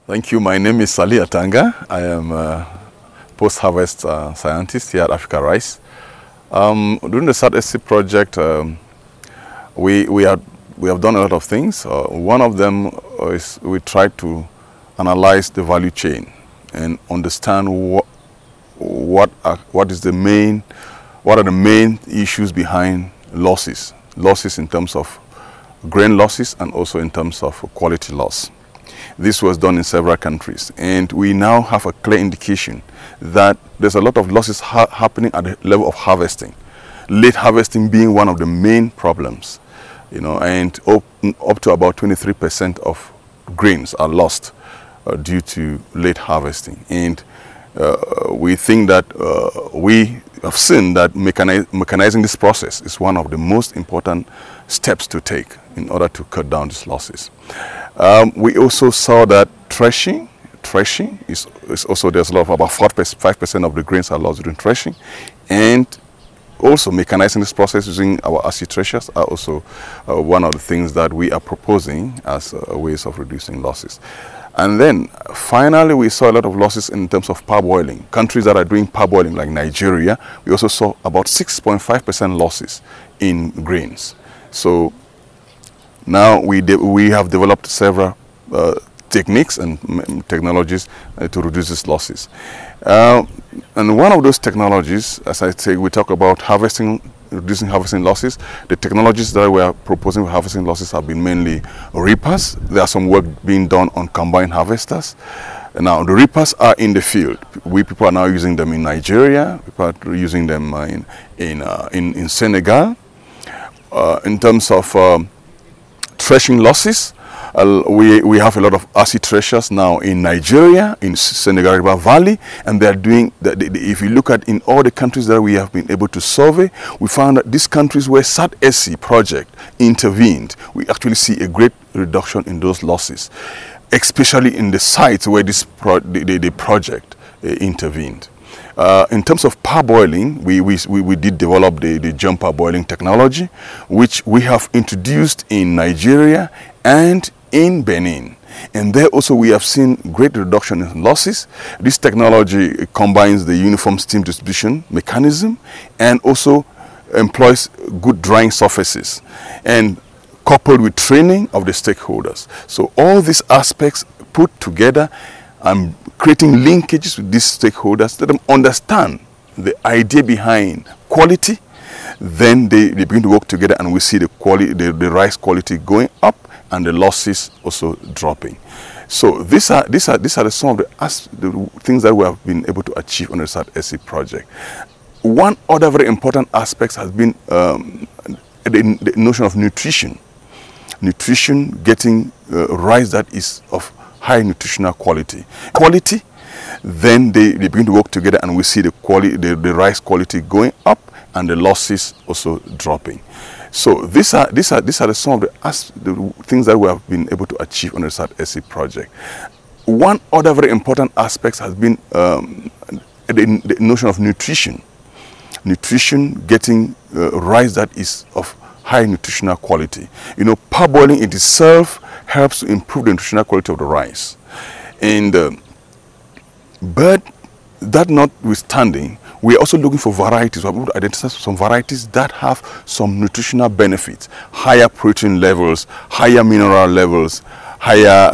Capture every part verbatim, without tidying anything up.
Thank you. My name is Salih Atanga. I am a post-harvest uh, scientist here at Africa Rice. Um, during the S A T S C project, um, we, we, are, we have done a lot of things. Uh, one of them is we tried to analyze the value chain and understand what, what, are, what is the main, what are the main issues behind losses. Losses in terms of grain losses and also in terms of quality loss. This was done in several countries, and we now have a clear indication that there's a lot of losses ha happening at the level of harvesting. Late harvesting being one of the main problems, you know, and up, up to about twenty-three percent of grains are lost uh, due to late harvesting. And uh, we think that uh, we have seen that mechaniz mechanizing this process is one of the most important steps to take in order to cut down these losses. Um, we also saw that threshing, threshing is, is also, there's a lot of about five percent of the grains are lost during threshing, and also mechanizing this process using our acid threshers are also uh, one of the things that we are proposing as uh, ways of reducing losses. And then finally we saw a lot of losses in terms of parboiling. Countries that are doing parboiling like Nigeria, we also saw about six point five percent losses in grains. So now we, we have developed several uh, techniques and technologies uh, to reduce these losses. Uh, and one of those technologies, as I say, we talk about harvesting, reducing harvesting losses. The technologies that we are proposing for harvesting losses have been mainly reapers. There are some work being done on combined harvesters. Now, the reapers are in the field. We people are now using them in Nigeria. People are using them uh, in, in, uh, in, in Senegal. Uh, in terms of um, threshing losses, uh, we, we have a lot of acid threshers now in Nigeria, in Senegal River Valley, and they are doing, that. If you look at in all the countries that we have been able to survey, we found that these countries where S A T S C project intervened, we actually see a great reduction in those losses, especially in the sites where this pro the, the, the project uh, intervened. Uh, in terms of parboiling, we, we, we did develop the, the jump parboiling technology, which we have introduced in Nigeria and in Benin. And there also we have seen great reduction in losses. This technology combines the uniform steam distribution mechanism and also employs good drying surfaces and coupled with training of the stakeholders. So all these aspects put together and creating linkages with these stakeholders, let them understand the idea behind quality, then they, they begin to work together and we see the quality, the, the rice quality going up and the losses also dropping. So these are, these are, these are the, some of the, as, the things that we have been able to achieve on the S A T S C project. One other very important aspect has been um, the, the notion of nutrition. Nutrition, getting uh, rice that is of high nutritional quality. Quality, then they, they begin to work together and we see the quality, the, the rice quality going up and the losses also dropping. So these are, these are, these are the, some of the, as, the things that we have been able to achieve on the S A T S C project. One other very important aspect has been um, the, the notion of nutrition. Nutrition, getting uh, rice that is of high nutritional quality. You know, parboiling in itself helps to improve the nutritional quality of the rice. And uh, but that notwithstanding, we are also looking for varieties. We are able to identify some varieties that have some nutritional benefits, higher protein levels, higher mineral levels, higher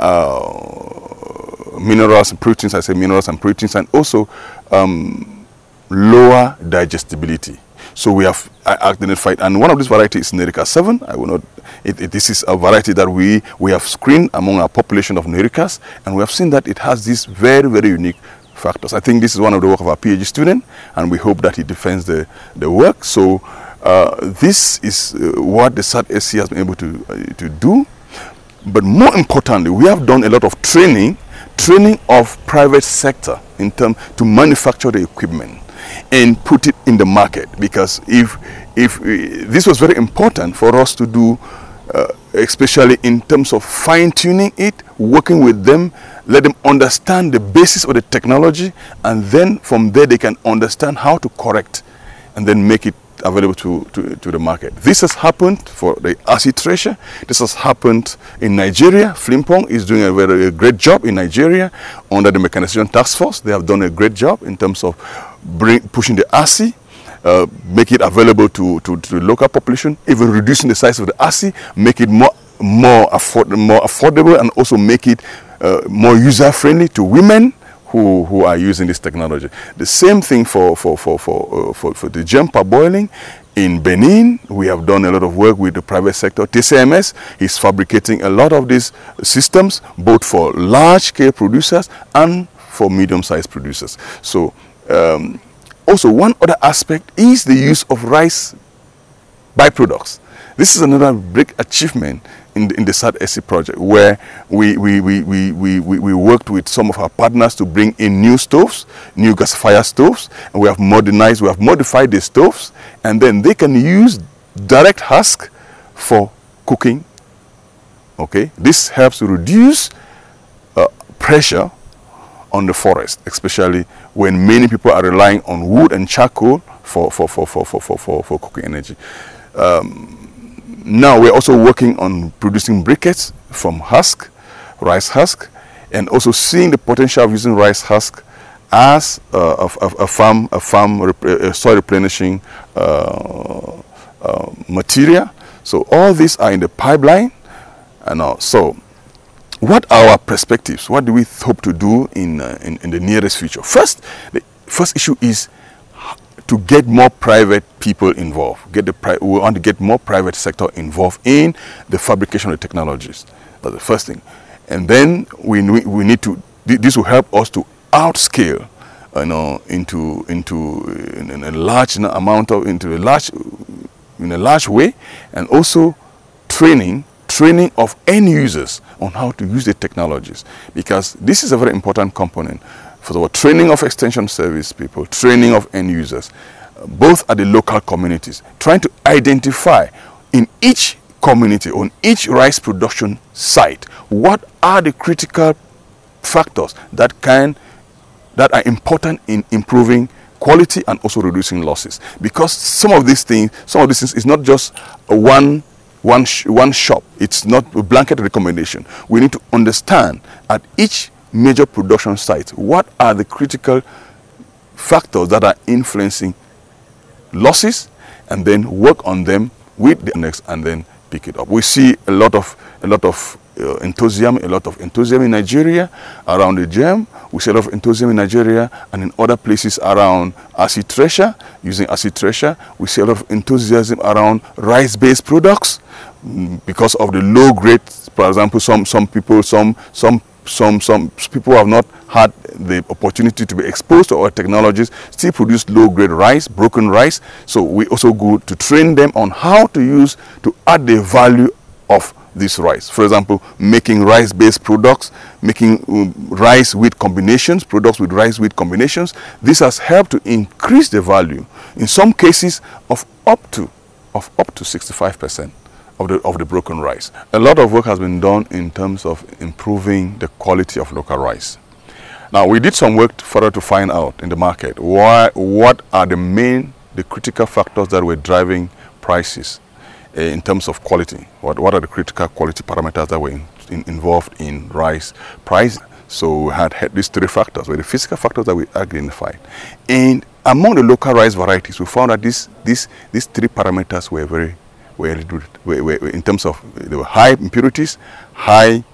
uh, minerals and proteins, I say minerals and proteins, and also um, lower digestibility. So we have identified, and one of these varieties is Nerica seven. I will not. It, it, this is a variety that we we have screened among our population of Nericas, and we have seen that it has these very very unique factors. I think this is one of the work of our PhD student, and we hope that he defends the the work. So uh, this is uh, what the S A T S C has been able to uh, to do. But more importantly, we have done a lot of training, training of private sector in terms to manufacture the equipment and put it in the market, because if if uh, this was very important for us to do, uh, especially in terms of fine-tuning it, working with them, let them understand the basis of the technology, and then from there they can understand how to correct and then make it available to, to, to the market. This has happened for the acid thresher. This has happened in Nigeria. Flimpong is doing a very a great job in Nigeria under the Mechanization Task Force. They have done a great job in terms of bring, pushing the acid, uh, make it available to, to, to the local population, even reducing the size of the acid, make it more, more, afford, more affordable, and also make it uh, more user-friendly to women Who, who are using this technology. The same thing for, for, for, for, uh, for, for the germ parboiling. In Benin, we have done a lot of work with the private sector. T C M S is fabricating a lot of these systems, both for large-scale producers and for medium-sized producers. So, um, also one other aspect is the use of rice byproducts. This is another big achievement in the, in the S A D S I project, where we, we, we, we, we, we worked with some of our partners to bring in new stoves, new gasifier stoves, and we have modernized, we have modified the stoves, and then they can use direct husk for cooking. Okay, this helps to reduce uh, pressure on the forest, especially when many people are relying on wood and charcoal for, for, for, for, for, for, for, for cooking energy. Um, Now we're also working on producing briquettes from husk, rice husk, and also seeing the potential of using rice husk as uh, a, a, a farm, a farm a soil replenishing uh, uh, material. So all these are in the pipeline. And uh, so, what are our perspectives? What do we hope to do in, uh, in in the nearest future? First, the first issue is to get more private people involved. Get the pri we want to get more private sector involved in the fabrication of the technologies. That's the first thing. And then we, we, we need to, this will help us to outscale, you know, into, into in, in a large amount of, into a large, in a large way, and also training, training of end users on how to use the technologies, because this is a very important component. For the training of extension service people, training of end users, uh, both at the local communities, trying to identify in each community, on each rice production site, what are the critical factors that can, that are important in improving quality and also reducing losses. Because some of these things, some of these things is not just a one one sh one shop. It's not a blanket recommendation. We need to understand at each major production sites what are the critical factors that are influencing losses, and then work on them with the next, and then pick it up. We see a lot of a lot of uh, enthusiasm, a lot of enthusiasm in Nigeria around the germ. We see a lot of enthusiasm in Nigeria and in other places around acid thresher, using acid thresher. We see a lot of enthusiasm around rice-based products because of the low grade. For example, some some people, some some some some people who have not had the opportunity to be exposed to our technologies still produce low grade rice, broken rice. So we also go to train them on how to use, to add the value of this rice. For example, making rice-based products, making um, rice wheat combinations, products with rice wheat combinations. This has helped to increase the value, in some cases, of up to of up to sixty-five percent of the of the broken rice. A lot of work has been done in terms of improving the quality of local rice. Now, we did some work further to find out in the market why what are the main, the critical factors that were driving prices in terms of quality. What, what are the critical quality parameters that were in, in, involved in rice price? So we had, had these three factors, were the physical factors that we identified. And among the local rice varieties, we found that these, these, these three parameters were very, were, were, were in terms of, they were high impurities, high